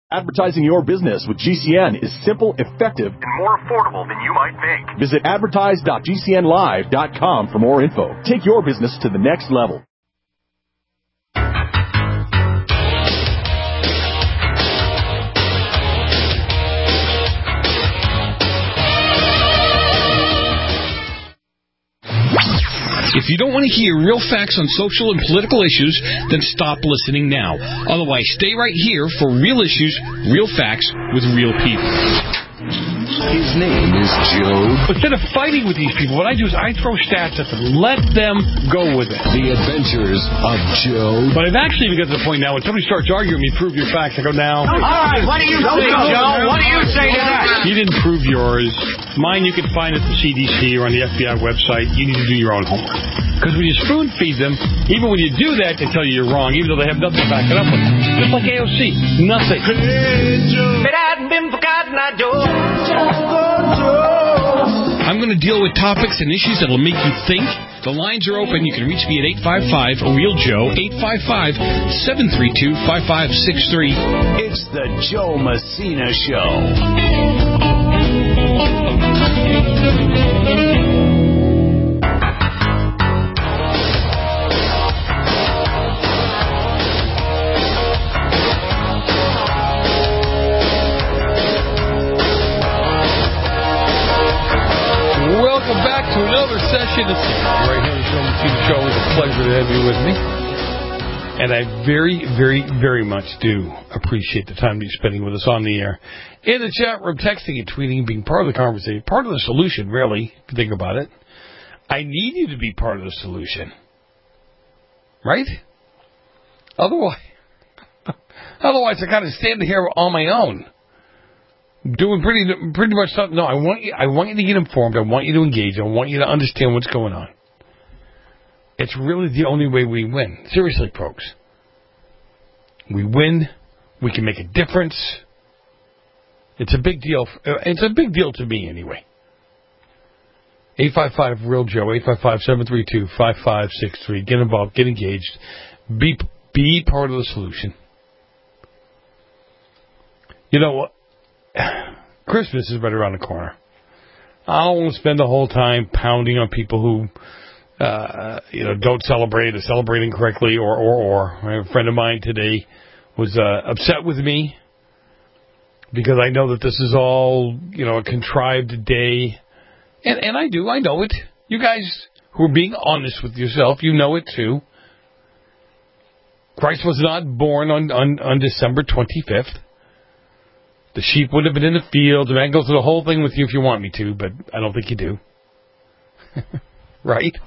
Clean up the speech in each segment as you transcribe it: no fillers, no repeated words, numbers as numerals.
Advertising your business with GCN is simple, effective, and more affordable than you might think. Visit advertise.gcnlive.com for more info. Take your business to the next level. If you don't want to hear real facts on social and political issues, then stop listening now. Otherwise, stay right here for real issues, real facts with real people. His name is Joe. Instead of fighting with these people, what I do is I throw stats at them. Let them go with it. The Adventures of Joe. But I've actually even got to the point now when somebody starts arguing me, prove your facts, I go, now. All right, what do you say, Joe? What do you say to that? You didn't prove yours. Mine you can find at the CDC or on the FBI website. You need to do your own homework. Because when you spoon feed them, even when you do that, they tell you you're wrong, even though they have nothing to back it up with. Just like AOC. Nothing. I'm going to deal with topics and issues that will make you think. The lines are open. You can reach me at 855-REAL-JOE, 855-732-5563. It's the Joe Messina Show. Welcome back to another session. It's right here on the Joe Messina Show. It's a pleasure to have you with me. And I very, very, very much do appreciate the time that you're spending with us on the air. In the chat room, texting and tweeting, being part of the conversation, part of the solution, really, if you think about it. I need you to be part of the solution. Right? Otherwise I kind of stand here on my own. Doing pretty much something. No, I want you to get informed. I want you to engage. I want you to understand what's going on. It's really the only way we win. Seriously, folks. We win. We can make a difference. It's a big deal. It's a big deal to me, anyway. 855-REAL-JOE, 855-732-5563. Get involved. Get engaged. Be part of the solution. You know what? Christmas is right around the corner. I don't want to spend the whole time pounding on people who, don't celebrate or celebrate incorrectly or. A friend of mine today was upset with me because I know that this is all, a contrived day. And I do. I know it. You guys who are being honest with yourself, you know it too. Christ was not born on December 25th. The sheep would have been in the field. And I can go through the whole thing with you if you want me to, but I don't think you do. Right?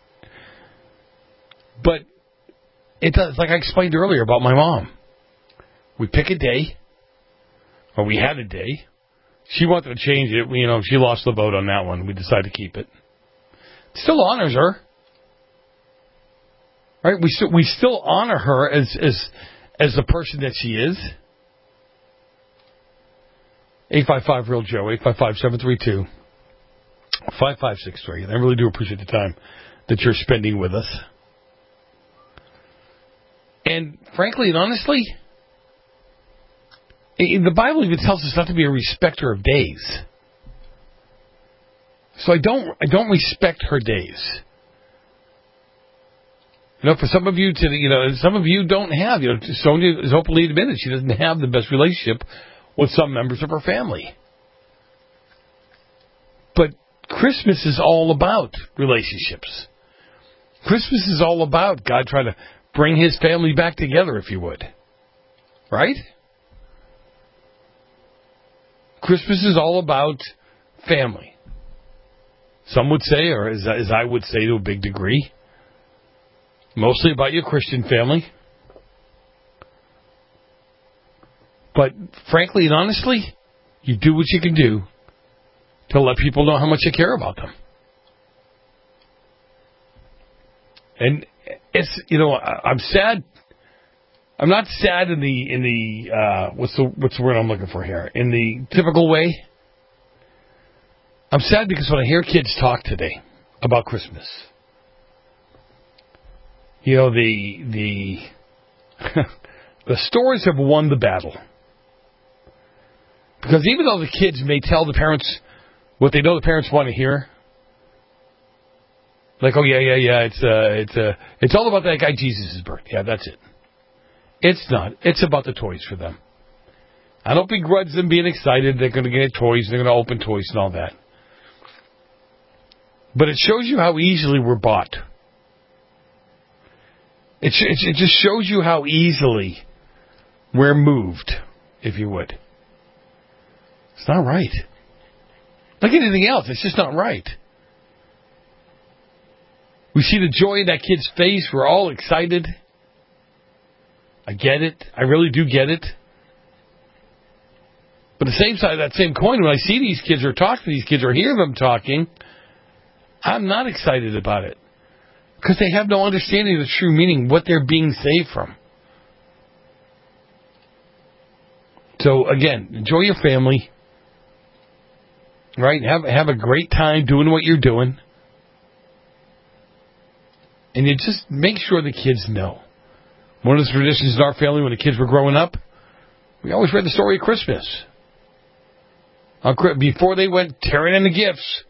But it does, like I explained earlier about my mom. We pick a day, or we had a day. She wanted to change it. She lost the vote on that one. We decided to keep it. It still honors her. Right? We still honor her as the person that she is. 855-REAL-JOE, 855-732-5563. And I really do appreciate the time that you're spending with us. And frankly and honestly, the Bible even tells us not to be a respecter of days. So I don't respect her days. For some of you some of you don't have, Sonia is openly admitted she doesn't have the best relationship with some members of her family. But Christmas is all about relationships. Christmas is all about God trying to bring his family back together, if you would. Right? Christmas is all about family. Some would say, or as I would say to a big degree, mostly about your Christian family. But frankly and honestly, you do what you can do to let people know how much you care about them. And it's, I'm sad. I'm not sad in the what's the word I'm looking for here? In the typical way. I'm sad because when I hear kids talk today about Christmas, the the stores have won the battle. Because even though the kids may tell the parents what they know the parents want to hear, like, oh, yeah, it's all about that guy Jesus' birth. Yeah, that's it. It's not. It's about the toys for them. I don't begrudge them being excited. They're going to get toys. They're going to open toys and all that. But it shows you how easily we're bought. It just shows you how easily we're moved, if you would. It's not right. Like anything else, it's just not right. We see the joy in that kid's face. We're all excited. I get it. I really do get it. But the same side of that same coin, when I see these kids or talk to these kids or hear them talking, I'm not excited about it. Because they have no understanding of the true meaning, what they're being saved from. So, again, enjoy your family. Right? Have a great time doing what you're doing. And you just make sure the kids know. One of the traditions in our family when the kids were growing up, we always read the story of Christmas. Before they went tearing in the gifts.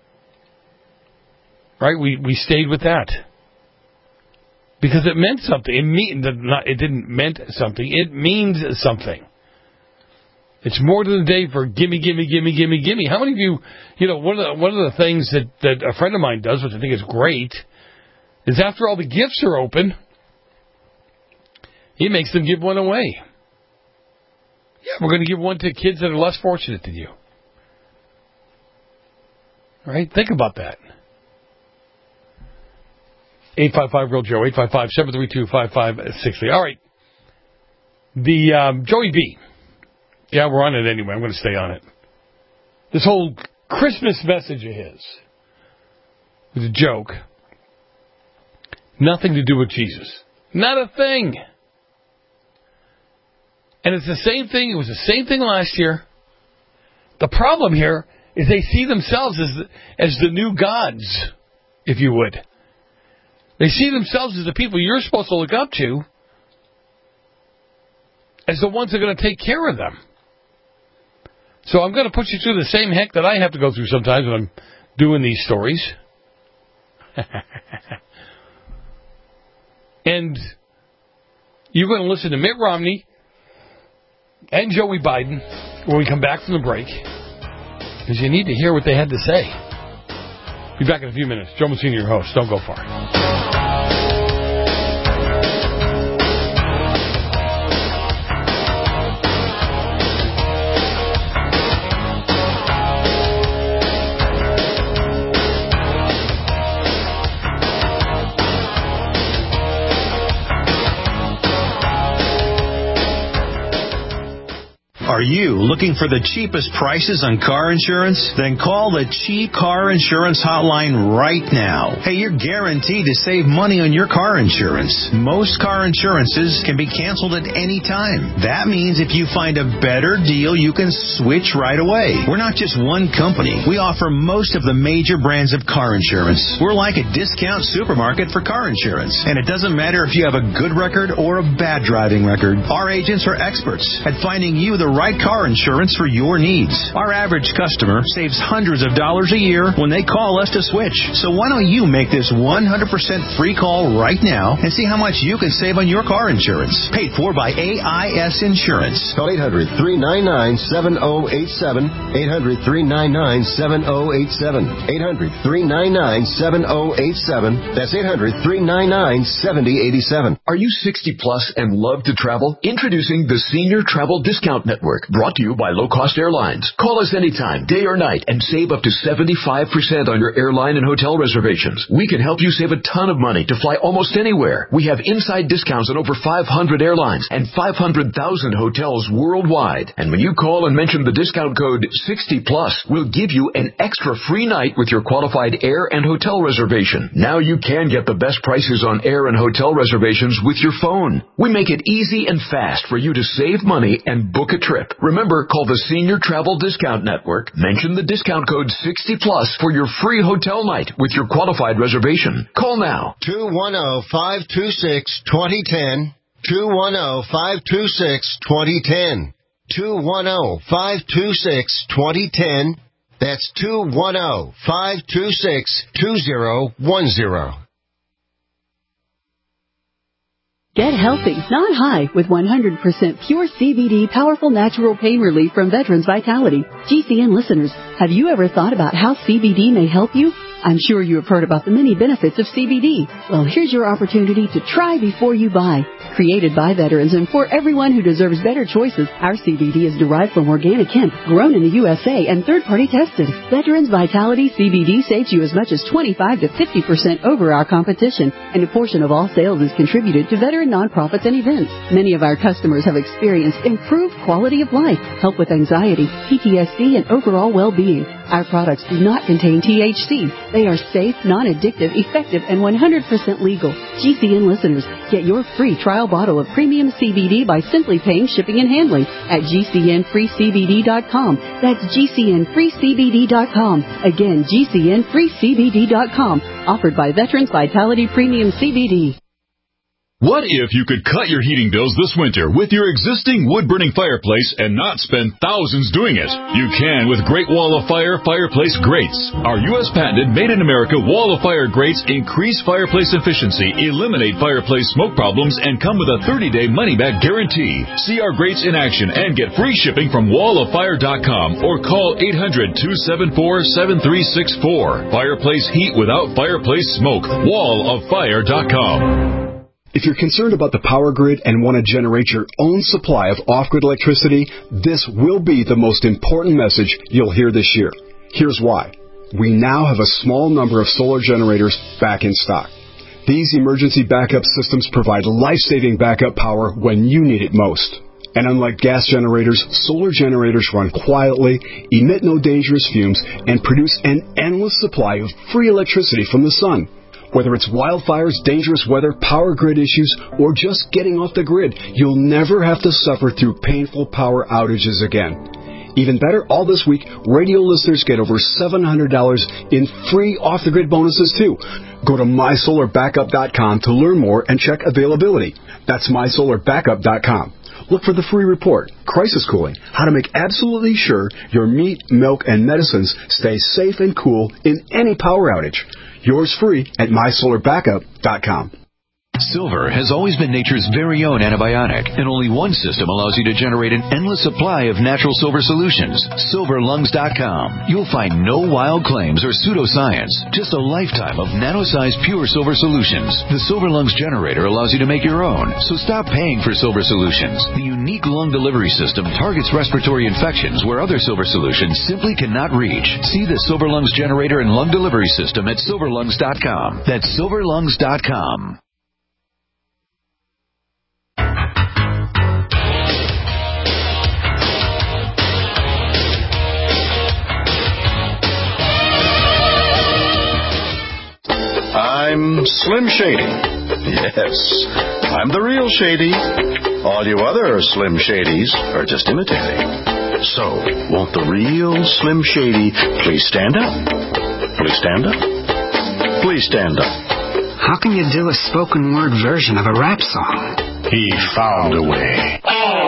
Right? We stayed with that. Because it meant something. It didn't meant something. It means something. It's more than a day for gimme, gimme, gimme, gimme, gimme. How many of you, one of the things that a friend of mine does, which I think is great, is after all the gifts are open, he makes them give one away. Yeah, we're going to give one to kids that are less fortunate than you. Right? Think about that. 855-REAL-JOE, 855-732-5563. All right. The Joey B. Yeah, we're on it anyway. I'm going to stay on it. This whole Christmas message of his was a joke. Nothing to do with Jesus. Not a thing. And it's the same thing. It was the same thing last year. The problem here is they see themselves as the new gods, if you would. They see themselves as the people you're supposed to look up to, as the ones that are going to take care of them. So I'm going to put you through the same heck that I have to go through sometimes when I'm doing these stories. And you're going to listen to Mitt Romney and Joey Biden when we come back from the break, because you need to hear what they had to say. Be back in a few minutes. Joe Messina, your host. Don't go far. Are you looking for the cheapest prices on car insurance? Then call the Cheap Car Insurance Hotline right now. Hey, you're guaranteed to save money on your car insurance. Most car insurances can be canceled at any time. That means if you find a better deal, you can switch right away. We're not just one company. We offer most of the major brands of car insurance. We're like a discount supermarket for car insurance. And it doesn't matter if you have a good record or a bad driving record. Our agents are experts at finding you the right car insurance for your needs. Our average customer saves hundreds of dollars a year when they call us to switch. So why don't you make this 100% free call right now and see how much you can save on your car insurance? Paid for by AIS Insurance. Call 800-399-7087. 800-399-7087. 800-399-7087. That's 800-399-7087. Are you 60 plus and love to travel? Introducing the Senior Travel Discount Network, brought to you by Low Cost Airlines. Call us anytime, day or night, and save up to 75% on your airline and hotel reservations. We can help you save a ton of money to fly almost anywhere. We have inside discounts on over 500 airlines and 500,000 hotels worldwide. And when you call and mention the discount code 60 plus, we'll give you an extra free night with your qualified air and hotel reservation. Now you can get the best prices on air and hotel reservations with your phone. We make it easy and fast for you to save money and book a trip. Remember, call the Senior Travel Discount Network. Mention the discount code 60 plus for your free hotel night with your qualified reservation. Call now. 210-526-2010. 210-526-2010. 210-526-2010. That's 210-526-2010. Get healthy, not high, with 100% pure CBD powerful natural pain relief from Veterans Vitality. GCN listeners, have you ever thought about how CBD may help you? I'm sure you have heard about the many benefits of CBD. Well, here's your opportunity to try before you buy. Created by veterans and for everyone who deserves better choices, our CBD is derived from organic hemp, grown in the USA, and third-party tested. Veterans Vitality CBD saves you as much as 25 to 50% over our competition, and a portion of all sales is contributed to veteran nonprofits and events. Many of our customers have experienced improved quality of life, help with anxiety, PTSD, and overall well-being. Our products do not contain THC. They are safe, non-addictive, effective, and 100% legal. GCN listeners, get your free trial bottle of premium CBD by simply paying shipping and handling at GCNFreeCBD.com. That's GCNFreeCBD.com. Again, GCNFreeCBD.com. Offered by Veterans Vitality Premium CBD. What if you could cut your heating bills this winter with your existing wood-burning fireplace and not spend thousands doing it? You can with Great Wall of Fire fireplace grates. Our U.S. patented made-in-America Wall of Fire grates increase fireplace efficiency, eliminate fireplace smoke problems, and come with a 30-day money-back guarantee. See our grates in action and get free shipping from walloffire.com or call 800-274-7364. Fireplace heat without fireplace smoke. walloffire.com. If you're concerned about the power grid and want to generate your own supply of off-grid electricity, this will be the most important message you'll hear this year. Here's why. We now have a small number of solar generators back in stock. These emergency backup systems provide life-saving backup power when you need it most. And unlike gas generators, solar generators run quietly, emit no dangerous fumes, and produce an endless supply of free electricity from the sun. Whether it's wildfires, dangerous weather, power grid issues, or just getting off the grid, you'll never have to suffer through painful power outages again. Even better, all this week, radio listeners get over $700 in free off-the-grid bonuses, too. Go to mysolarbackup.com to learn more and check availability. That's mysolarbackup.com. Look for the free report, Crisis Cooling, how to make absolutely sure your meat, milk, and medicines stay safe and cool in any power outage. Yours free at mysolarbackup.com. Silver has always been nature's very own antibiotic, and only one system allows you to generate an endless supply of natural silver solutions. SilverLungs.com. You'll find no wild claims or pseudoscience, just a lifetime of nano-sized pure silver solutions. The Silver Lungs generator allows you to make your own, so stop paying for silver solutions. The unique lung delivery system targets respiratory infections where other silver solutions simply cannot reach. See the Silver Lungs generator and lung delivery system at SilverLungs.com. That's SilverLungs.com. I'm Slim Shady. Yes, I'm the real Shady. All you other Slim Shadys are just imitating. So, won't the real Slim Shady please stand up? Please stand up? Please stand up. How can you do a spoken word version of a rap song? He found a way.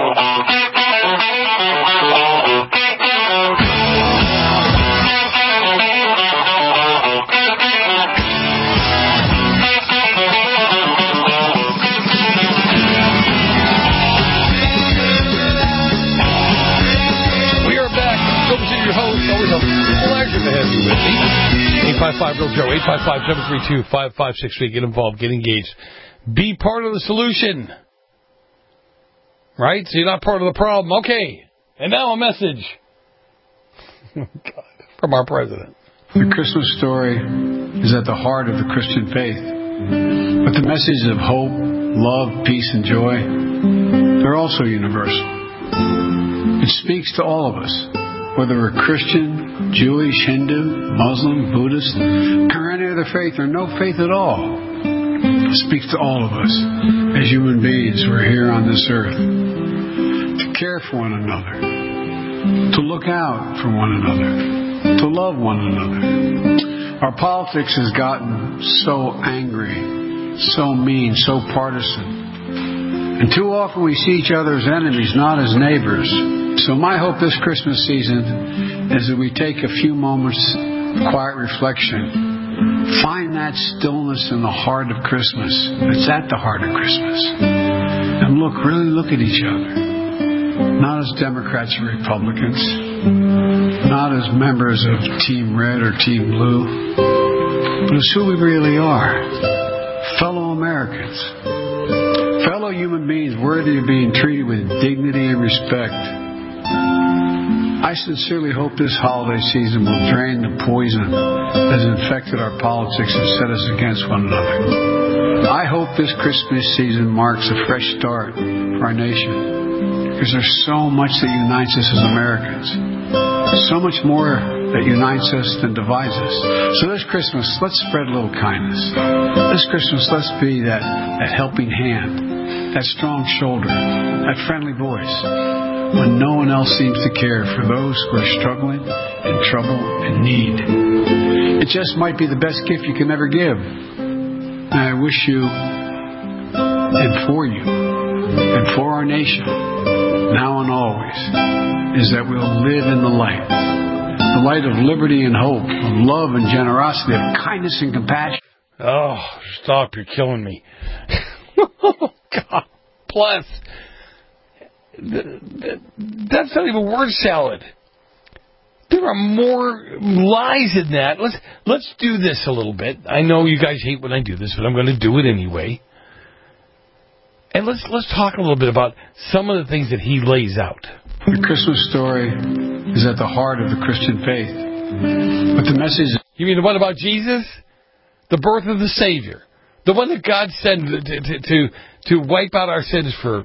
Pleasure to have you with me. 855-REAL-JOE, 855-732-5563. Get involved, get engaged. Be part of the solution. Right? So you're not part of the problem. Okay. And now a message. God, from our president. The Christmas story is at the heart of the Christian faith. But the messages of hope, love, peace, and joy, they're also universal. It speaks to all of us. Whether we're Christian, Jewish, Hindu, Muslim, Buddhist, or any other faith, or no faith at all, it speaks to all of us. As human beings, we're here on this earth to care for one another, to look out for one another, to love one another. Our politics has gotten so angry, so mean, so partisan. And too often we see each other as enemies, not as neighbors. So my hope this Christmas season is that we take a few moments of quiet reflection, find that stillness in the heart of Christmas. It's at the heart of Christmas. And really look at each other. Not as Democrats or Republicans, not as members of Team Red or Team Blue, but as who we really are. Fellow Americans. Fellow human beings worthy of being treated with dignity and respect. I sincerely hope this holiday season will drain the poison that has infected our politics and set us against one another. I hope this Christmas season marks a fresh start for our nation, because there's so much that unites us as Americans. So much more that unites us than divides us. So this Christmas, let's spread a little kindness. This Christmas, let's be that helping hand, that strong shoulder, that friendly voice, when no one else seems to care for those who are struggling, in trouble, and need. It just might be the best gift you can ever give. And I wish you, and for you, and for our nation, now and always, is that we'll live in the light of liberty and hope, of love and generosity, of kindness and compassion. Oh, stop, you're killing me. Oh, God bless. That's not even word salad. There are more lies in that. Let's do this a little bit. I know you guys hate when I do this, but I'm going to do it anyway. And let's talk a little bit about some of the things that he lays out. The Christmas story is at the heart of the Christian faith. But the message... You mean the one about Jesus? The birth of the Savior. The one that God sent to wipe out our sins for...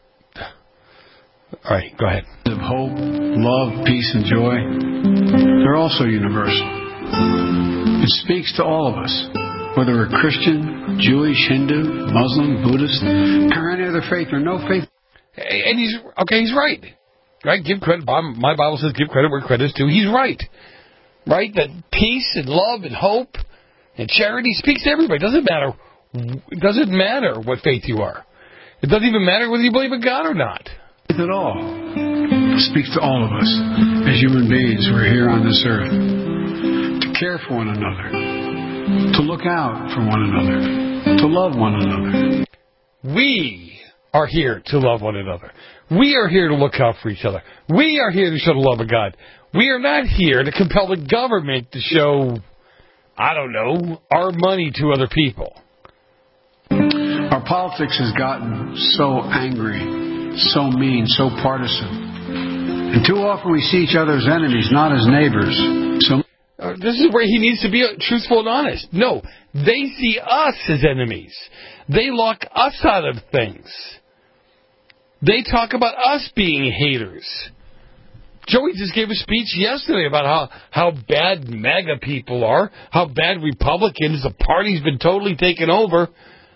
All right, go ahead. Of hope, love, peace, and joy, they're also universal. It speaks to all of us, whether we're Christian, Jewish, Hindu, Muslim, Buddhist, or any other faith or no faith. And he's right. Right? Give credit. My Bible says give credit where credit is due. He's right. Right? That peace and love and hope and charity speaks to everybody. It doesn't matter what faith you are. It doesn't even matter whether you believe in God or not. At all. It speaks to all of us as human beings who are here on this earth to care for one another, to look out for one another, to love one another. We are here to love one another. We are here to look out for each other. We are here to show the love of God. We are not here to compel the government to show, I don't know, our money to other people. Our politics has gotten so angry, so mean, so partisan. And too often we see each other as enemies, not as neighbors. So this is where he needs to be truthful and honest. No, they see us as enemies. They lock us out of things. They talk about us being haters. Joey just gave a speech yesterday about how bad MAGA people are, how bad Republicans, the party's been totally taken over.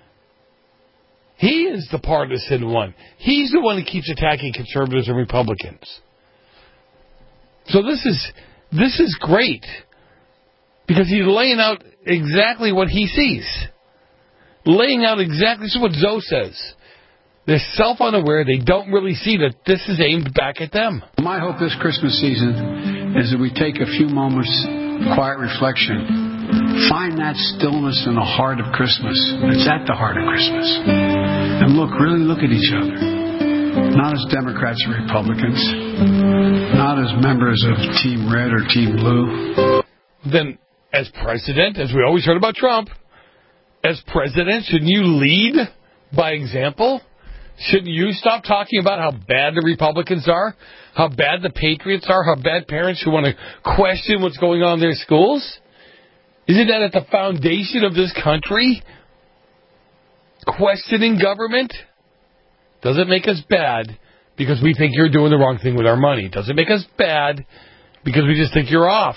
He is the partisan one. He's the one who keeps attacking conservatives and Republicans. So this is great, because he's laying out exactly what he sees. Laying out exactly, this is what Zoe says. They're self-unaware. They don't really see that this is aimed back at them. My hope this Christmas season is that we take a few moments of quiet reflection, find that stillness in the heart of Christmas. It's at the heart of Christmas. And really look at each other. Not as Democrats or Republicans, not as members of Team Red or Team Blue. Then, as president, as we always heard about Trump, as president, shouldn't you lead by example? Shouldn't you stop talking about how bad the Republicans are, how bad the patriots are, how bad parents who want to question what's going on in their schools? Isn't that at the foundation of this country? Questioning government doesn't make us bad because we think you're doing the wrong thing with our money. It doesn't make us bad because we just think you're off.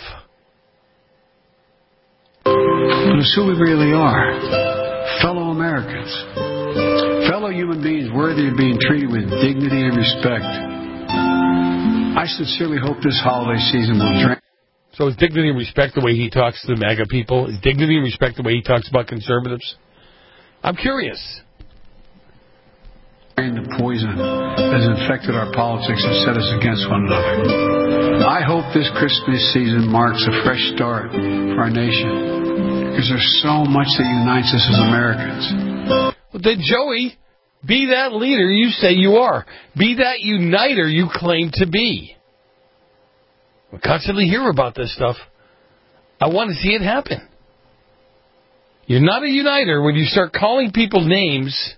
But it's who we really are. Fellow Americans. Fellow human beings worthy of being treated with dignity and respect. I sincerely hope this holiday season will drain. So is dignity and respect the way he talks to the MAGA people? Is dignity and respect the way he talks about conservatives? I'm curious. The poison has infected our politics and set us against one another. I hope this Christmas season marks a fresh start for our nation, because there's so much that unites us as Americans. Well, then, Joey, be that leader you say you are. Be that uniter you claim to be. We constantly hear about this stuff. I want to see it happen. You're not a uniter when you start calling people names.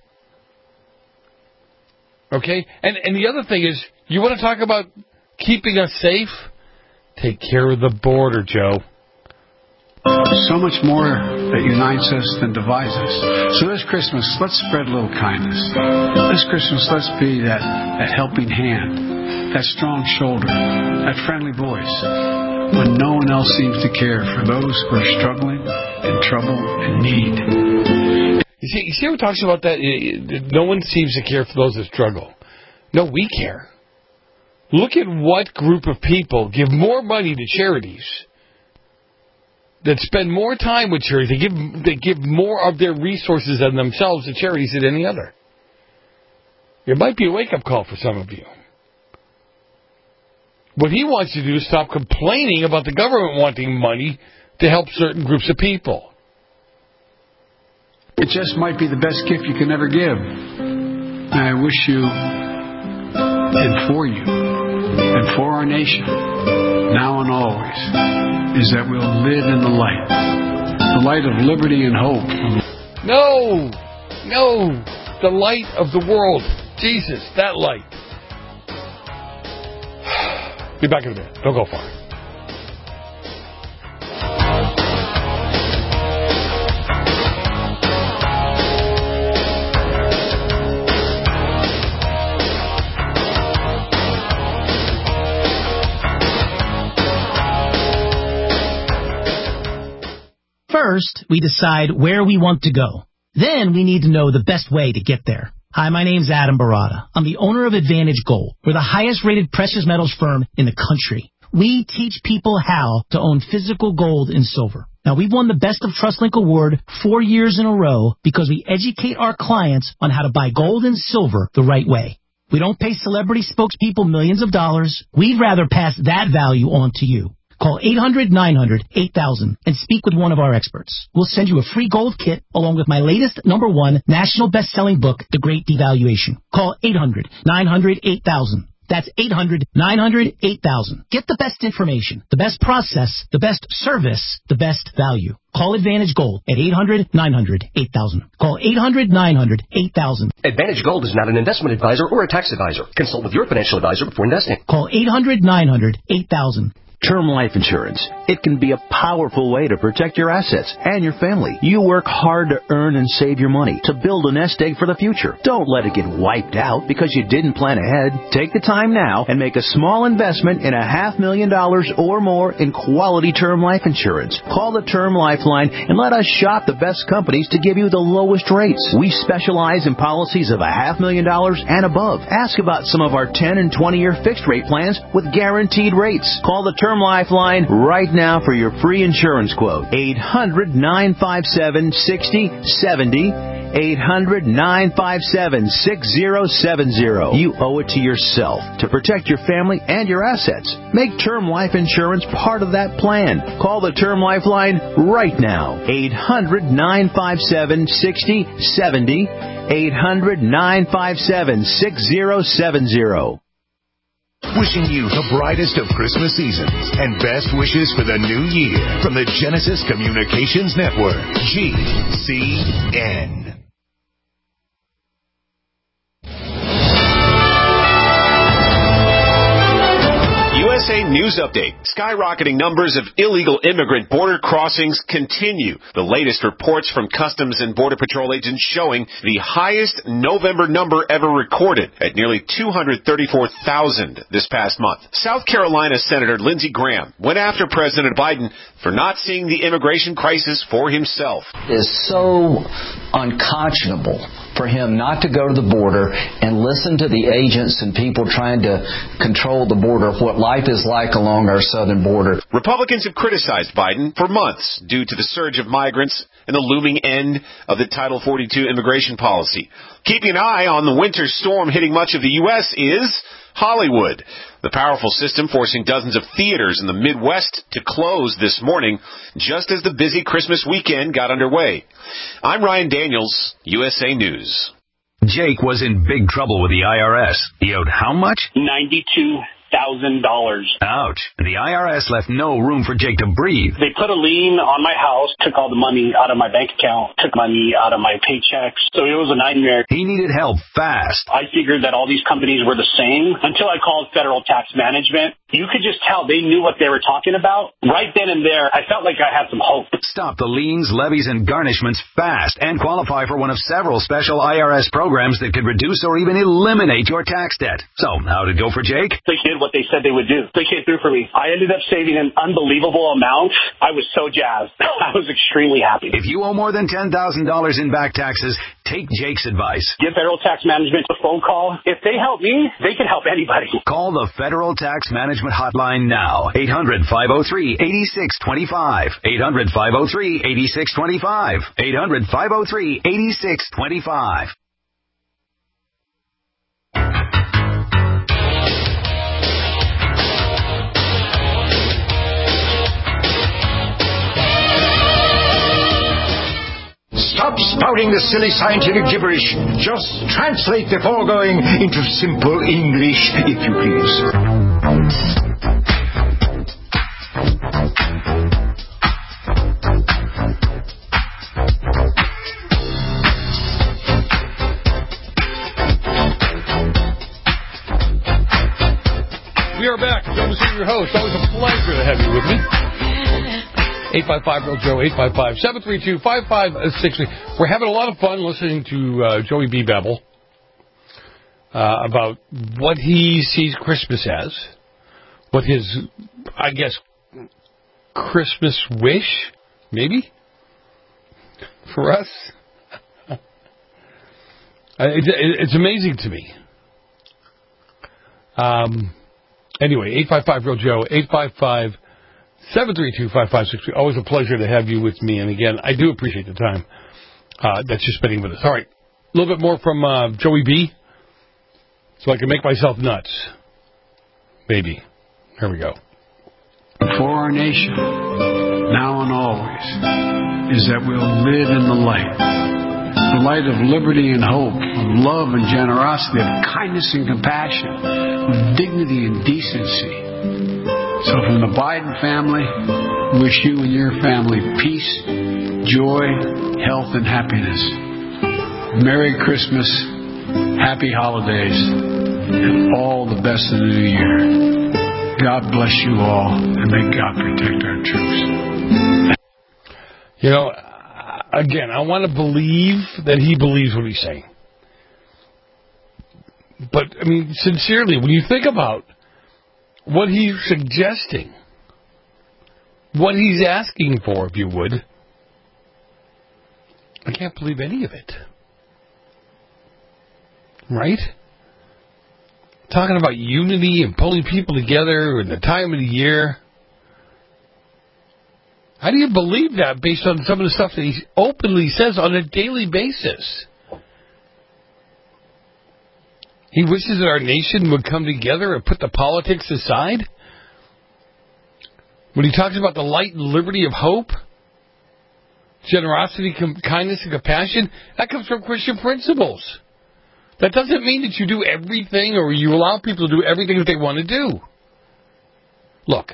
Okay? And the other thing is, you want to talk about keeping us safe? Take care of the border, Joe. So much more that unites us than divides us. So this Christmas, let's spread a little kindness. This Christmas, let's be that helping hand, that strong shoulder, that friendly voice, when no one else seems to care for those who are struggling, in trouble, and need. You see who talks about that? No one seems to care for those that struggle. No, we care. Look at what group of people give more money to charities, that spend more time with charities, they give more of their resources than themselves to charities than any other. It might be a wake-up call for some of you. What he wants to do is stop complaining about the government wanting money to help certain groups of people. It just might be the best gift you can ever give. I wish you, and for you, and for our nation, now and always, is that we'll live in the light of liberty and hope. No, the light of the world. Jesus, that light. Be back in a minute. Don't go far. First, we decide where we want to go. Then we need to know the best way to get there. Hi, my name's Adam Barada. I'm the owner of Advantage Gold. We're the highest-rated precious metals firm in the country. We teach people how to own physical gold and silver. Now, we've won the Best of TrustLink Award 4 years in a row because we educate our clients on how to buy gold and silver the right way. We don't pay celebrity spokespeople millions of dollars. We'd rather pass that value on to you. Call 800-900-8000 and speak with one of our experts. We'll send you a free gold kit along with my latest #1 national best-selling book, The Great Devaluation. Call 800-900-8000. That's 800-900-8000. Get the best information, the best process, the best service, the best value. Call Advantage Gold at 800-900-8000. Call 800-900-8000. Advantage Gold is not an investment advisor or a tax advisor. Consult with your financial advisor before investing. Call 800-900-8000. Term life insurance. It can be a powerful way to protect your assets and your family. You work hard to earn and save your money to build a nest egg for the future. Don't let it get wiped out because you didn't plan ahead. Take the time now and make a small investment in $500,000 or more in quality term life insurance. Call the Term Lifeline and let us shop the best companies to give you the lowest rates. We specialize in policies of $500,000 and above. Ask about some of our 10 and 20-year fixed rate plans with guaranteed rates. Call the Term Lifeline right now for your free insurance quote. 800-957-6070. 800-957-6070. You owe it to yourself to protect your family and your assets. Make term life insurance part of that plan. Call the Term Lifeline right now. 800-957-6070. 800-957-6070. Wishing you the brightest of Christmas seasons and best wishes for the new year from the Genesis Communications Network, GCN. USA News Update. Skyrocketing numbers of illegal immigrant border crossings continue. The latest reports from Customs and Border Patrol agents showing the highest November number ever recorded at nearly 234,000 this past month. South Carolina Senator Lindsey Graham went after President Biden for not seeing the immigration crisis for himself. It's so unconscionable for him not to go to the border and listen to the agents and people trying to control the border, what life is like along our southern border. Republicans have criticized Biden for months due to the surge of migrants and the looming end of the Title 42 immigration policy. Keeping an eye on the winter storm hitting much of the U.S. is Hollywood, the powerful system forcing dozens of theaters in the Midwest to close this morning just as the busy Christmas weekend got underway. I'm Ryan Daniels, USA News. Jake was in big trouble with the IRS. He owed how much? $92,000. Ouch. The IRS left no room for Jake to breathe. They put a lien on my house, took all the money out of my bank account, took money out of my paychecks. So it was a nightmare. He needed help fast. I figured that all these companies were the same until I called Federal Tax Management. You could just tell they knew what they were talking about. Right then and there, I felt like I had some hope. Stop the liens, levies, and garnishments fast and qualify for one of several special IRS programs that could reduce or even eliminate your tax debt. So, how'd it go for Jake? They did what they said they would do. They came through for me. I ended up saving an unbelievable amount. I was so jazzed. I was extremely happy. If you owe more than $10,000 in back taxes, take Jake's advice. Give Federal Tax Management a phone call. If they help me, they can help anybody. Call the Federal Tax Management Hotline now. 800-503-8625. 800-503-8625. 800-503-8625. Stop spouting the silly scientific gibberish. Just translate the foregoing into simple English, if you please. We are back. Joe Messina, your host. Always a pleasure to have you with me. 855-REAL-JOE, 855-732-5563. We're having a lot of fun listening to Joey B. Babble about what he sees Christmas as, what his, I guess, Christmas wish, maybe, for us. It's amazing to me. Anyway, 855-REAL-JOE, 855-732-5563. Always a pleasure to have you with me. And again, I do appreciate the time that you're spending with us. All right. A little bit more from Joey B. So I can make myself nuts. Maybe. Here we go. For our nation, now and always, is that we'll live in the light of liberty and hope, of love and generosity, of kindness and compassion, of dignity and decency. So from the Biden family, wish you and your family peace, joy, health, and happiness. Merry Christmas, happy holidays, and all the best in the new year. God bless you all, and may God protect our troops. You know, again, I want to believe that he believes what he's saying. But, I mean, sincerely, when you think about what he's suggesting, what he's asking for, if you would, I can't believe any of it. Right? Talking about unity and pulling people together and the time of the year. How do you believe that based on some of the stuff that he openly says on a daily basis? He wishes that our nation would come together and put the politics aside. When he talks about the light and liberty of hope, generosity, kindness, and compassion, that comes from Christian principles. That doesn't mean that you do everything or you allow people to do everything that they want to do. Look,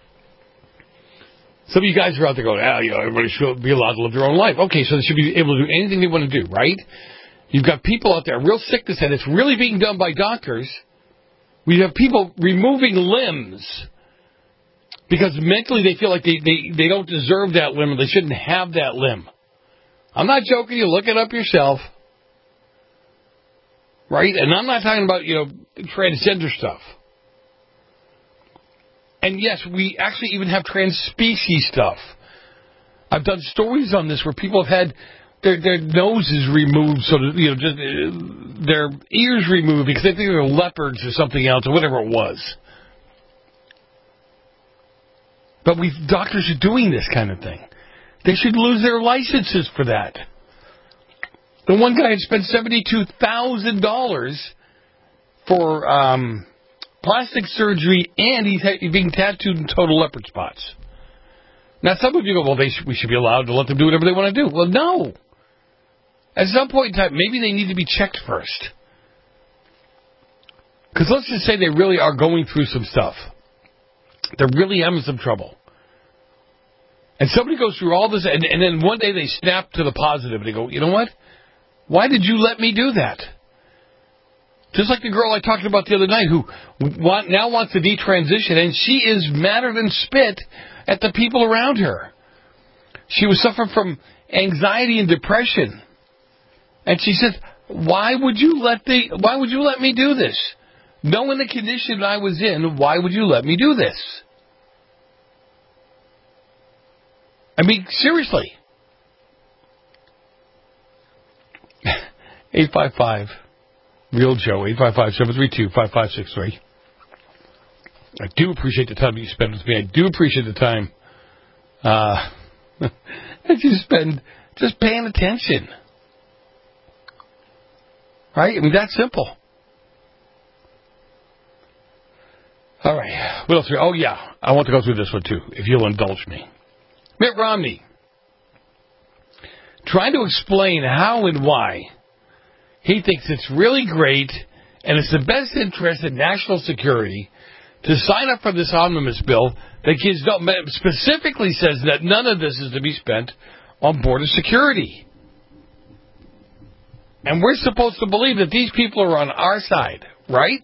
some of you guys are out there going, everybody should be allowed to live their own life. Okay, so they should be able to do anything they want to do, right? You've got people out there, real sickness, and it's really being done by doctors. We have people removing limbs because mentally they feel like they don't deserve that limb or they shouldn't have that limb. I'm not joking. You look it up yourself. Right? And I'm not talking about, transgender stuff. And yes, we actually even have trans-species stuff. I've done stories on this where people have had their noses removed, so that, just their ears removed because they think they're leopards or something else or whatever it was. But doctors are doing this kind of thing. They should lose their licenses for that. The one guy had spent $72,000 for plastic surgery, and he's being tattooed in total leopard spots. Now, some of you go, well, we should be allowed to let them do whatever they want to do. Well, no. At some point in time, maybe they need to be checked first. Because let's just say they really are going through some stuff. They're really having some trouble. And somebody goes through all this, and then one day they snap to the positive, and they go, you know what? Why did you let me do that? Just like the girl I talked about the other night who now wants to detransition, and she is madder than spit at the people around her. She was suffering from anxiety and depression. And she said, why would you let me do this? Knowing the condition I was in, why would you let me do this? I mean, seriously. 855 Real Joe, 855-732-5563. I do appreciate the time you spend with me. I do appreciate the time that you spend just paying attention. Right? I mean, that's simple. All right. What else? Oh, yeah. I want to go through this one, too, if you'll indulge me. Mitt Romney trying to explain how and why he thinks it's really great and it's the best interest in national security to sign up for this omnibus bill that kids don't, specifically says that none of this is to be spent on border security. And we're supposed to believe that these people are on our side, right?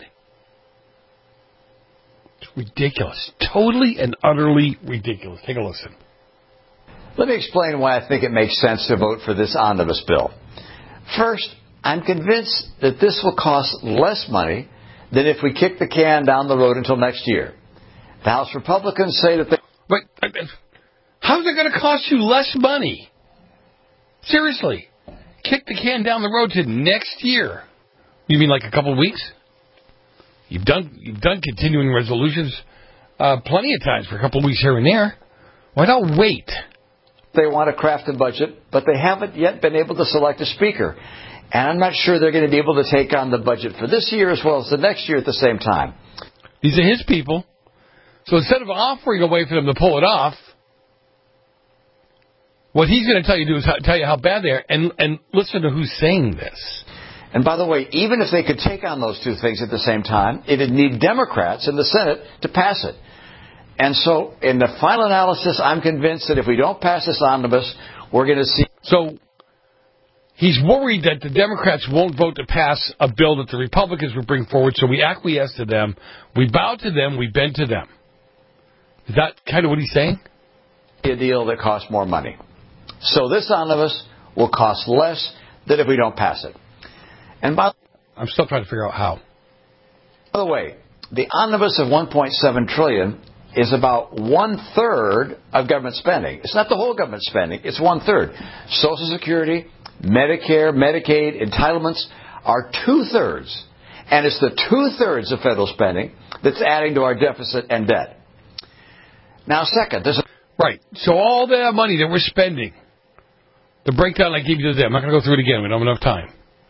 It's ridiculous. Totally and utterly ridiculous. Take a listen. Let me explain why I think it makes sense to vote for this omnibus bill. First, I'm convinced that this will cost less money than if we kick the can down the road until next year. The House Republicans say that they... But how's it going to cost you less money? Seriously. Kick the can down the road to next year. You mean like a couple of weeks? You've done continuing resolutions plenty of times for a couple of weeks here and there. Why not wait? They want to craft a budget, but they haven't yet been able to select a speaker. And I'm not sure they're going to be able to take on the budget for this year as well as the next year at the same time. These are his people. So instead of offering a way for them to pull it off, what he's going to tell you to do is tell you how bad they are, and listen to who's saying this. And by the way, even if they could take on those two things at the same time, it'd need Democrats in the Senate to pass it. And so, in the final analysis, I'm convinced that if we don't pass this omnibus, we're going to see... So, he's worried that the Democrats won't vote to pass a bill that the Republicans would bring forward, so we acquiesce to them, we bow to them, we bend to them. Is that kind of what he's saying? A deal that costs more money. So this omnibus will cost less than if we don't pass it. And I'm still trying to figure out how. By the way, the omnibus of $1.7 trillion is about 1/3 of government spending. It's not the whole government spending. It's 1/3. Social Security, Medicare, Medicaid, entitlements are 2/3. And it's the 2/3 of federal spending that's adding to our deficit and debt. Now, second, Right. So all that money that we're spending, the breakdown I gave you today, I'm not going to go through it again. We don't have enough time.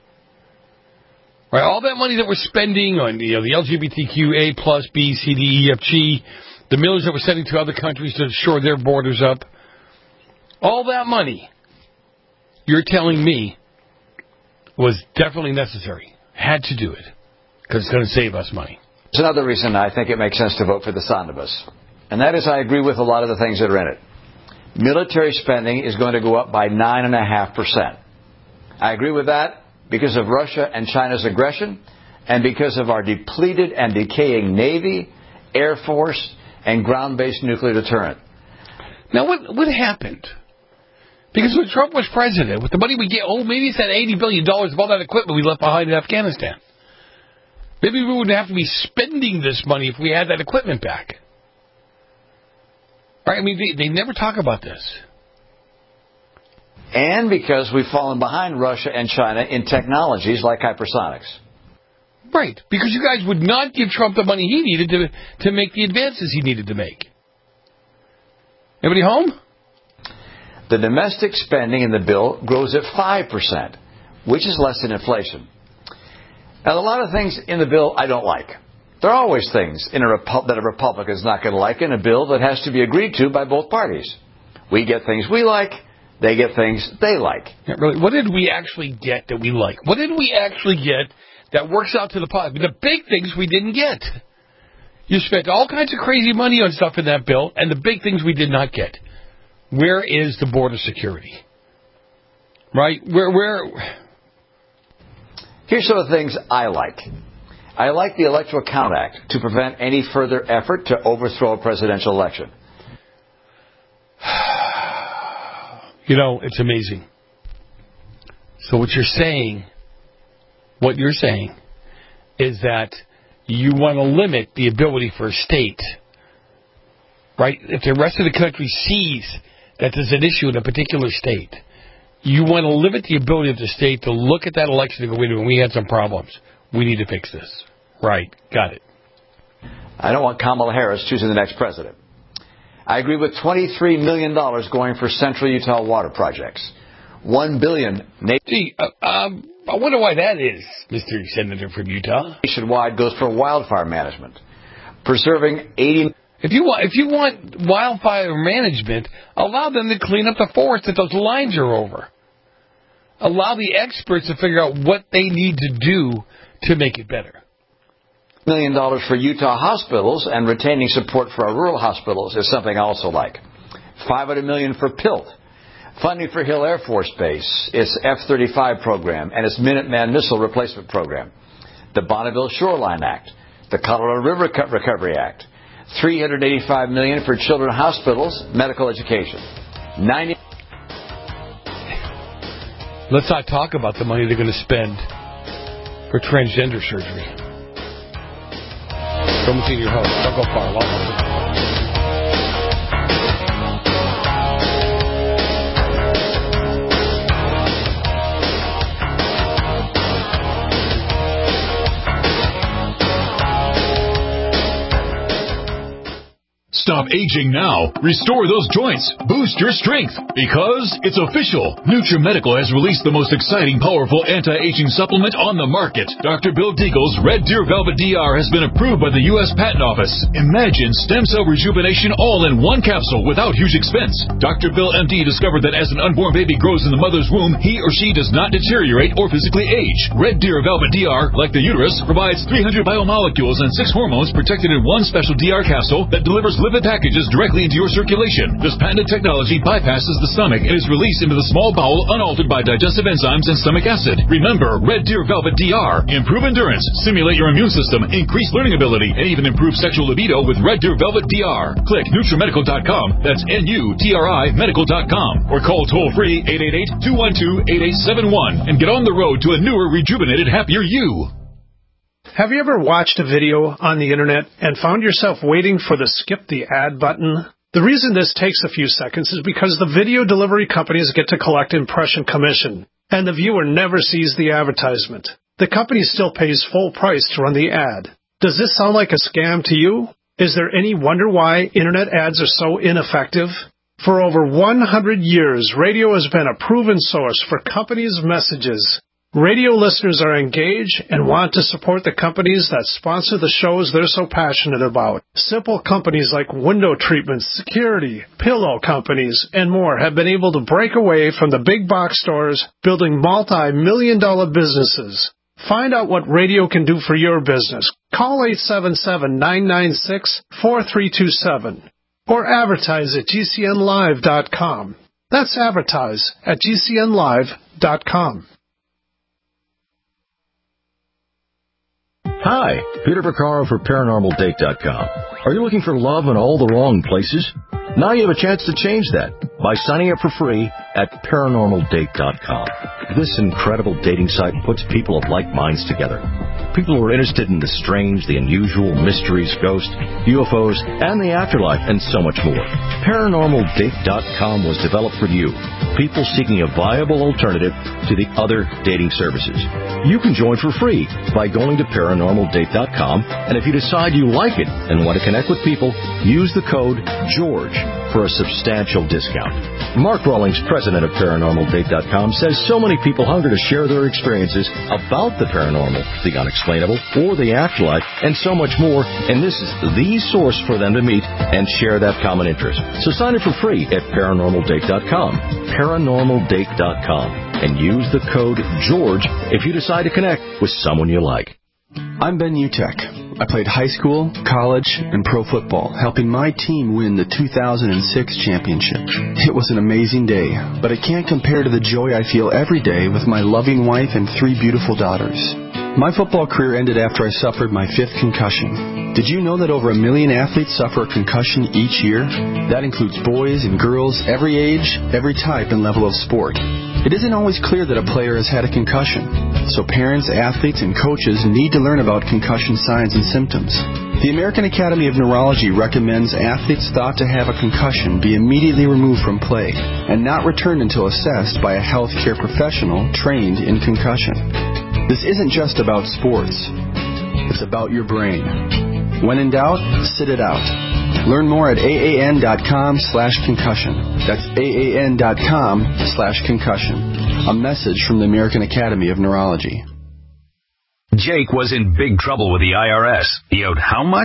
Right. All that money that we're spending on the LGBTQ, A+, B, C, D, E, F, G, the millions that we're sending to other countries to shore their borders up, all that money, you're telling me, was definitely necessary. Had to do it. Because it's going to save us money. There's another reason I think it makes sense to vote for this omnibus. And that is I agree with a lot of the things that are in it. Military spending is going to go up by 9.5%. I agree with that because of Russia and China's aggression and because of our depleted and decaying Navy, Air Force, and ground-based nuclear deterrent. Now, what happened? Because when Trump was president, with the money we get, maybe it's that $80 billion of all that equipment we left behind in Afghanistan. Maybe we wouldn't have to be spending this money if we had that equipment back. Right? I mean, they never talk about this. And because we've fallen behind Russia and China in technologies like hypersonics. Right. Because you guys would not give Trump the money he needed to make the advances he needed to make. Everybody home? The domestic spending in the bill grows at 5%, which is less than inflation. Now, a lot of things in the bill I don't like. There are always things that a Republican is not going to like in a bill that has to be agreed to by both parties. We get things we like. They get things they like. Yeah, really. What did we actually get that we like? What did we actually get that works out to the positive? The big things we didn't get. You spent all kinds of crazy money on stuff in that bill, and the big things we did not get. Where is the border security? Right? Where? Here's some of the things I like. I like the Electoral Count Act to prevent any further effort to overthrow a presidential election. You know, it's amazing. So what you're saying is that you want to limit the ability for a state, right? If the rest of the country sees that there's an issue in a particular state, you want to limit the ability of the state to look at that election and go, wait a minute, we had some problems. We need to fix this. Right. Got it. I don't want Kamala Harris choosing the next president. I agree with $23 million going for Central Utah water projects. $1 billion. I wonder why that is, Mr. Senator from Utah. Nationwide goes for wildfire management. Preserving 80... If you want wildfire management, allow them to clean up the forest that those lines are over. Allow the experts to figure out what they need to do to make it better. $1 million for Utah hospitals and retaining support for our rural hospitals is something I also like. $500 million for PILT, funding for Hill Air Force Base, its F-35 program, and its Minuteman missile replacement program. The Bonneville Shoreline Act, the Colorado River Recovery Act, $385 million for children's hospitals, medical education. Let's not talk about the money they're going to spend for transgender surgery. Come see your host. Don't go far. Stop aging now. Restore those joints. Boost your strength. Because it's official. NutriMedical has released the most exciting, powerful anti-aging supplement on the market. Dr. Bill Deagle's Red Deer Velvet DR has been approved by the U.S. Patent Office. Imagine stem cell rejuvenation all in one capsule without huge expense. Dr. Bill MD discovered that as an unborn baby grows in the mother's womb, he or she does not deteriorate or physically age. Red Deer Velvet DR, like the uterus, provides 300 biomolecules and 6 hormones protected in one special DR capsule that delivers lipid packages directly into your circulation. This patented technology bypasses the stomach and is released into the small bowel unaltered by digestive enzymes and stomach acid. Remember, Red Deer Velvet DR. Improve endurance, stimulate your immune system, increase learning ability, and even improve sexual libido with Red Deer Velvet DR. Click NutriMedical.com. That's NUTRI Medical.com. Or call toll-free 888-212-8871 and get on the road to a newer, rejuvenated, happier you. Have you ever watched a video on the internet and found yourself waiting for the skip the ad button? The reason this takes a few seconds is because the video delivery companies get to collect impression commission, and the viewer never sees the advertisement. The company still pays full price to run the ad. Does this sound like a scam to you? Is there any wonder why internet ads are so ineffective? For over 100 years, radio has been a proven source for companies' messages. Radio listeners are engaged and want to support the companies that sponsor the shows they're so passionate about. Simple companies like window treatments, security, pillow companies, and more have been able to break away from the big box stores, building multi-million-dollar businesses. Find out what radio can do for your business. Call 877-996-4327 or advertise at GCNlive.com. That's advertise at GCNlive.com. Hi, Peter Vaccaro for ParanormalDate.com. Are you looking for love in all the wrong places? Now you have a chance to change that by signing up for free at ParanormalDate.com. This incredible dating site puts people of like minds together. People who are interested in the strange, the unusual, mysteries, ghosts, UFOs, and the afterlife, and so much more. ParanormalDate.com was developed for you, people seeking a viable alternative to the other dating services. You can join for free by going to ParanormalDate.com, and if you decide you like it and want to connect with people, use the code GEORGE for a substantial discount. Mark Rawlings, president of ParanormalDate.com, says so many people hunger to share their experiences about the paranormal, the unexplainable, or the afterlife, and so much more, and this is the source for them to meet and share that common interest. So sign up for free at ParanormalDate.com, ParanormalDate.com, and use the code GEORGE if you decide to connect with someone you like. I'm Ben Utek. I played high school, college, and pro football, helping my team win the 2006 championship. It was an amazing day, but it can't compare to the joy I feel every day with my loving wife and 3 beautiful daughters. My football career ended after I suffered my 5th concussion. Did you know that over 1 million athletes suffer a concussion each year? That includes boys and girls, every age, every type and level of sport. It isn't always clear that a player has had a concussion, so parents, athletes, and coaches need to learn about concussion signs and symptoms. The American Academy of Neurology recommends athletes thought to have a concussion be immediately removed from play and not returned until assessed by a healthcare professional trained in concussion. This isn't just about sports. It's about your brain. When in doubt, sit it out. Learn more at AAN.com/concussion. That's AAN.com/concussion. A message from the American Academy of Neurology. Jake was in big trouble with the IRS. He owed how much?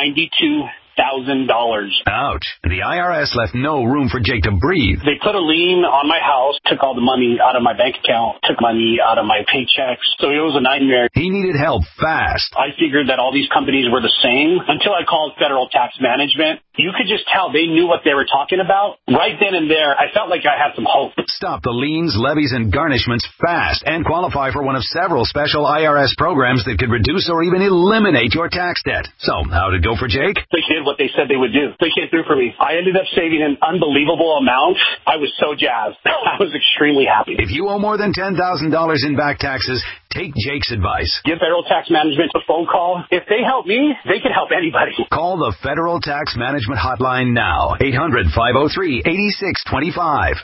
$92,000. Ouch. The IRS left no room for Jake to breathe. They put a lien on my house, took all the money out of my bank account, took money out of my paychecks. So it was a nightmare. He needed help fast. I figured that all these companies were the same until I called Federal Tax Management. You could just tell they knew what they were talking about. Right then and there, I felt like I had some hope. Stop the liens, levies, and garnishments fast and qualify for one of several special IRS programs that could reduce or even eliminate your tax debt. So, how'd it go for Jake? They did what they said they would do. They came through for me. I ended up saving an unbelievable amount. I was so jazzed. I was extremely happy. If you owe more than $10,000 in back taxes, take Jake's advice. Give Federal Tax Management a phone call. If they help me, they can help anybody. Call the Federal Tax Management Hotline now. 800-503-8625.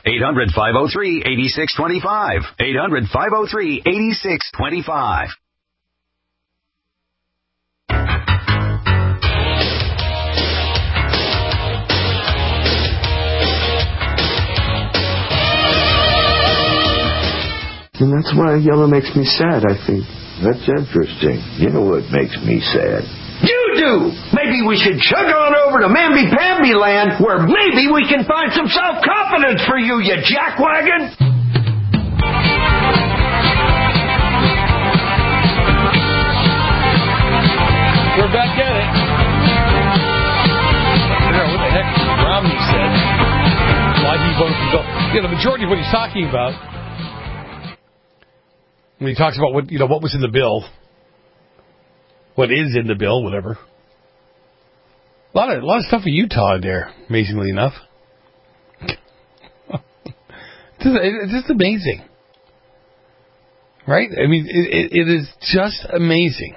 800-503-8625. 800-503-8625. And that's why yellow makes me sad, I think. That's interesting. You know what makes me sad? You do! Maybe we should chug on over to Mamby-Pamby land, where maybe we can find some self-confidence for you, you jackwagon! We're back at it. I don't know what the heck Romney said. Why he voted for the bill. The majority of what he's talking about, when he talks about what was in the bill, what is in the bill, whatever. A lot of stuff in Utah in there, amazingly enough. It's just amazing, right? I mean, it is just amazing.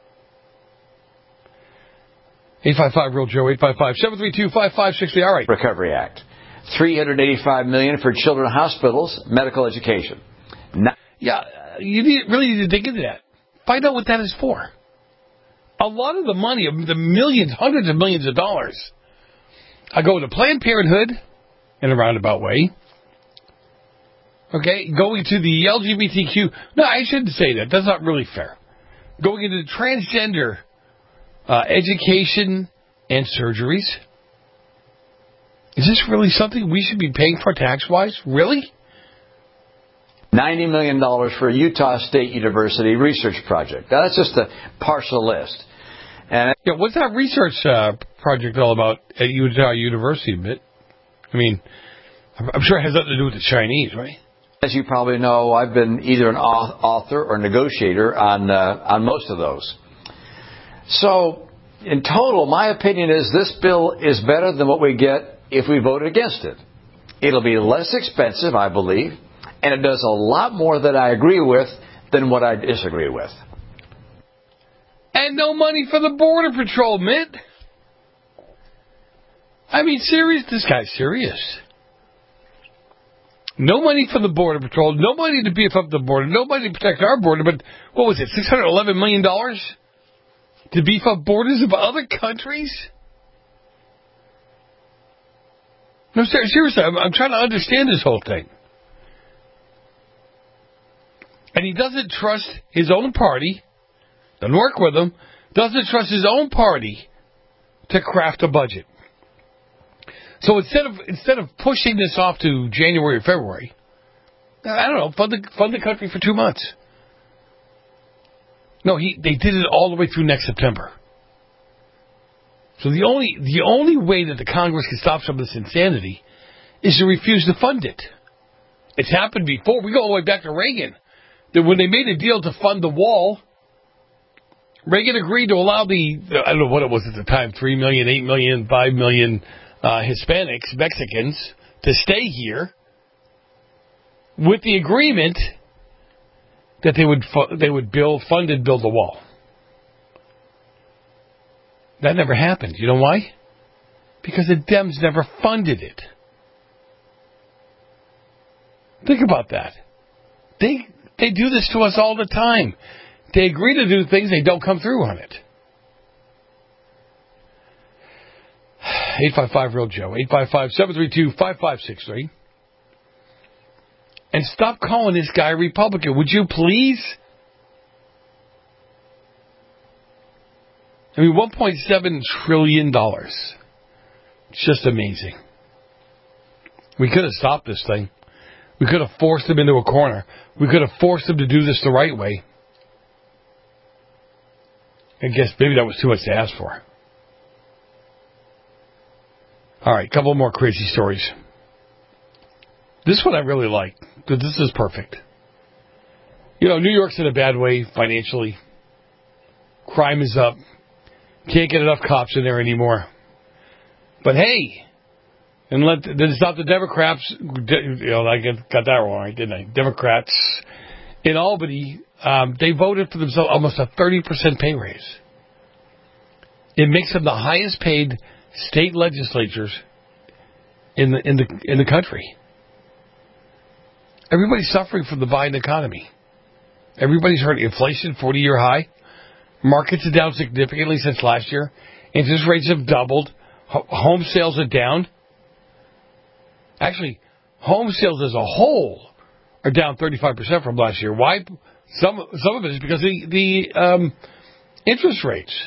855 Real Joe, 855-732-5563. All right. Recovery Act, $385 million for children's hospitals, medical education. You really need to dig into that. Find out what that is for. A lot of the money, the millions, hundreds of millions of dollars, are going to Planned Parenthood in a roundabout way. Okay, going to the LGBTQ. No, I shouldn't say that. That's not really fair. Going into transgender education and surgeries. Is this really something we should be paying for tax-wise? Really? $90 million for a Utah State University research project. Now, that's just a partial list. And what's that research project all about at Utah University, Mitt? I mean, I'm sure it has nothing to do with the Chinese, right? As you probably know, I've been either an author or negotiator on most of those. So, in total, my opinion is this bill is better than what we get if we voted against it. It'll be less expensive, I believe, and it does a lot more that I agree with than what I disagree with. And no money for the Border Patrol, Mitt. I mean, serious? This guy's serious. No money for the Border Patrol, no money to beef up the border, no money to protect our border, but what was it, $611 million to beef up borders of other countries? No, seriously, I'm trying to understand this whole thing. And he doesn't trust his own party, doesn't work with them, doesn't trust his own party to craft a budget. So instead of pushing this off to January or February, I don't know, fund the country for 2 months. No, they did it all the way through next September. So the only way that the Congress can stop some of this insanity is to refuse to fund it. It's happened before. We go all the way back to Reagan. That when they made a deal to fund the wall, Reagan agreed to allow I don't know what it was at the time, 3 million, 8 million, 5 million Hispanics, Mexicans, to stay here with the agreement that they would fund and build the wall. That never happened. You know why? Because the Dems never funded it. Think about that. They do this to us all the time. They agree to do things, they don't come through on it. 855-REAL-JOE, 855-732-5563. And stop calling this guy a Republican, would you please? I mean, $1.7 trillion. It's just amazing. We could have stopped this thing. We could have forced him into a corner. We could have forced him to do this the right way. I guess maybe that was too much to ask for. All right, a couple more crazy stories. This one I really like, because this is perfect. You know, New York's in a bad way financially. Crime is up. Can't get enough cops in there anymore. But hey, it's not the Democrats. You know, I got that wrong, right, didn't I? Democrats in Albany, they voted for themselves almost a 30% pay raise. It makes them the highest paid state legislatures in the country. Everybody's suffering from the Biden economy. Everybody's heard inflation, 40-year high. Markets are down significantly since last year. Interest rates have doubled. Home sales are down. Actually, home sales as a whole are down 35% from last year. Why? Some of it is because the interest rates.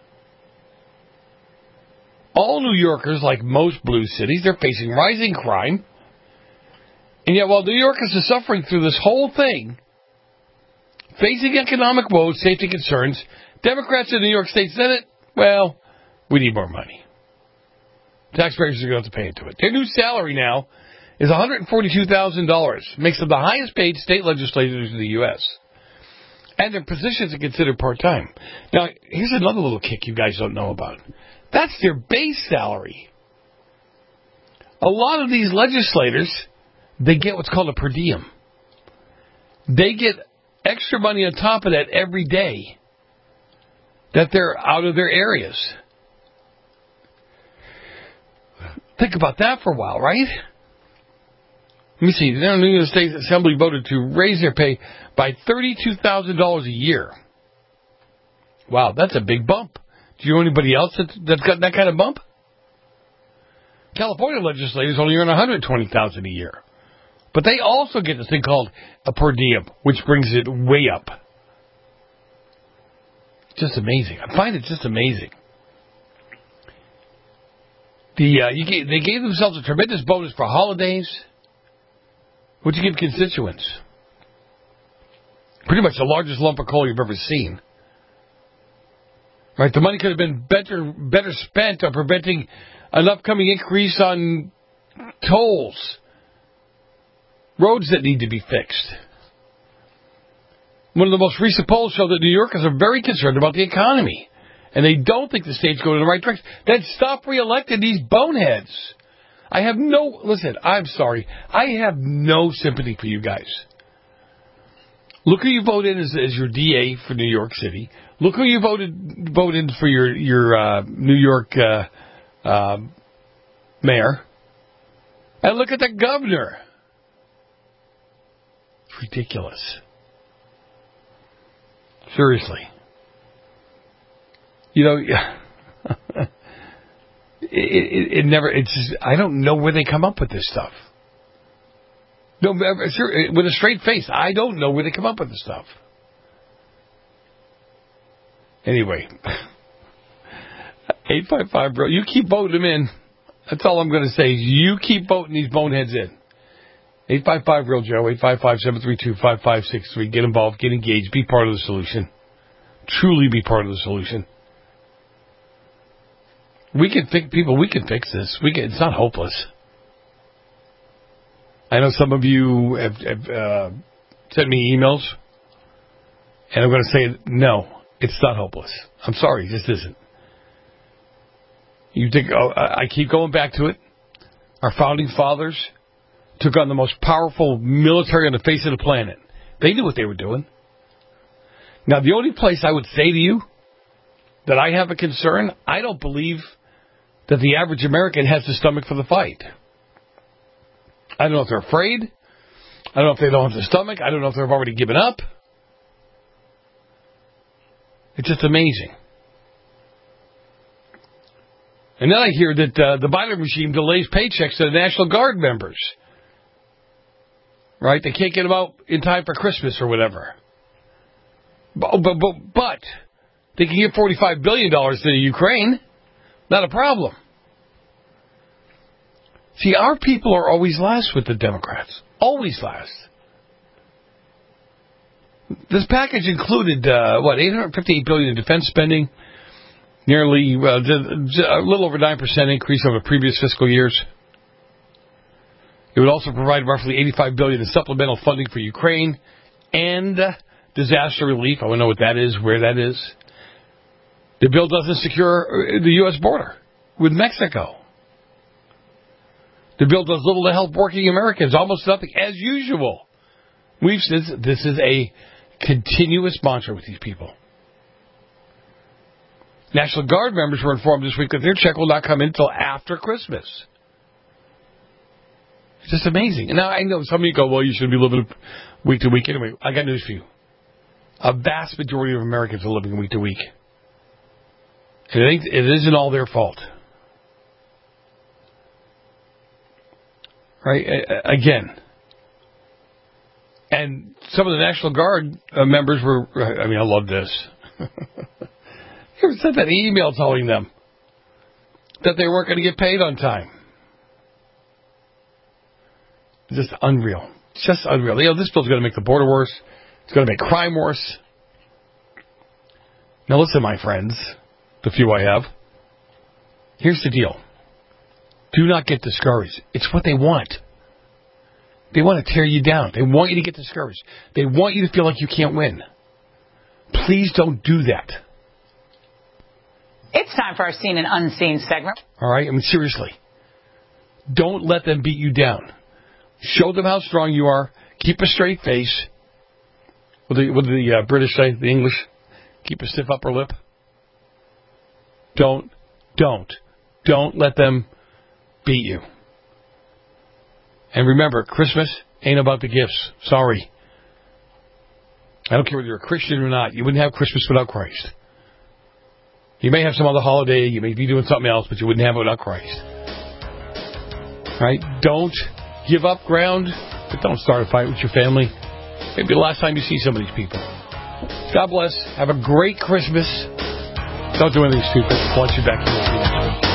All New Yorkers, like most blue cities, they're facing rising crime. And yet, while New Yorkers are suffering through this whole thing, facing economic woes, safety concerns, Democrats in the New York State Senate, well, we need more money. Taxpayers are going to have to pay into it. Their new salary now is $142,000. Makes them the highest paid state legislators in the U.S. And their positions are considered part-time. Now, here's another little kick you guys don't know about. That's their base salary. A lot of these legislators, they get what's called a per diem. They get extra money on top of that every day that they're out of their areas. Think about that for a while, right? Let me see. The New York State Assembly voted to raise their pay by $32,000 a year. Wow, that's a big bump. Do you know anybody else that's got that kind of bump? California legislators only earn $120,000 a year. But they also get this thing called a per diem, which brings it way up. Just amazing. I find it just amazing. They gave themselves a tremendous bonus for holidays. What'd you give constituents? Pretty much the largest lump of coal you've ever seen. Right? The money could have been better spent on preventing an upcoming increase on tolls. Roads that need to be fixed. One of the most recent polls show that New Yorkers are very concerned about the economy. And they don't think the state's going in the right direction. Then stop re-electing these boneheads. Listen, I'm sorry. I have no sympathy for you guys. Look who you vote in as your DA for New York City. Look who you vote in for your New York mayor. And look at the governor. It's ridiculous. Seriously. You know, it never. It's just, I don't know where they come up with this stuff. No, sure, with a straight face, I don't know where they come up with this stuff. Anyway, 855 bro, you keep voting them in. That's all I'm going to say. You keep voting these boneheads in. 855 Real Joe, 855-732-5563. Get involved, get engaged, be part of the solution. Truly be part of the solution. We can fix this. It's not hopeless. I know some of you have sent me emails, and I'm going to say, no, it's not hopeless. I'm sorry, this isn't. I keep going back to it. Our founding fathers took on the most powerful military on the face of the planet. They knew what they were doing. Now, the only place I would say to you that I have a concern, I don't believe that the average American has the stomach for the fight. I don't know if they're afraid. I don't know if they don't have the stomach. I don't know if they've already given up. It's just amazing. And then I hear that the Biden regime delays paychecks to the National Guard members. Right? They can't get them out in time for Christmas or whatever. But they can give $45 billion to Ukraine. Not a problem. See, our people are always last with the Democrats. Always last. This package included, $858 billion in defense spending, nearly a little over 9% increase over previous fiscal years. It would also provide roughly $85 billion in supplemental funding for Ukraine and disaster relief. I want to know what that is, where that is. The bill doesn't secure the U.S. border with Mexico. The bill does little to help working Americans, almost nothing, as usual. We've said this is a continuous mantra with these people. National Guard members were informed this week that their check will not come in until after Christmas. It's just amazing. And now I know some of you go, well, you should be living week to week. Anyway, I got news for you. A vast majority of Americans are living week to week. And it isn't all their fault. Right? Again. And some of the National Guard members were, I love this. You ever sent that email telling them that they weren't going to get paid on time? Just unreal. Just unreal. This bill's going to make the border worse. It's going to make crime worse. Now listen, my friends, the few I have. Here's the deal. Do not get discouraged. It's what they want. They want to tear you down. They want you to get discouraged. They want you to feel like you can't win. Please don't do that. It's time for our Seen and Unseen segment. All right? seriously. Don't let them beat you down. Show them how strong you are. Keep a straight face. What do the British say? The English? Keep a stiff upper lip. Don't let them beat you. And remember, Christmas ain't about the gifts. Sorry. I don't care whether you're a Christian or not. You wouldn't have Christmas without Christ. You may have some other holiday. You may be doing something else, but you wouldn't have it without Christ. All right? Don't give up ground, but don't start a fight with your family. Maybe the last time you see some of these people. God bless. Have a great Christmas. Don't do anything stupid. Watch you back here next week.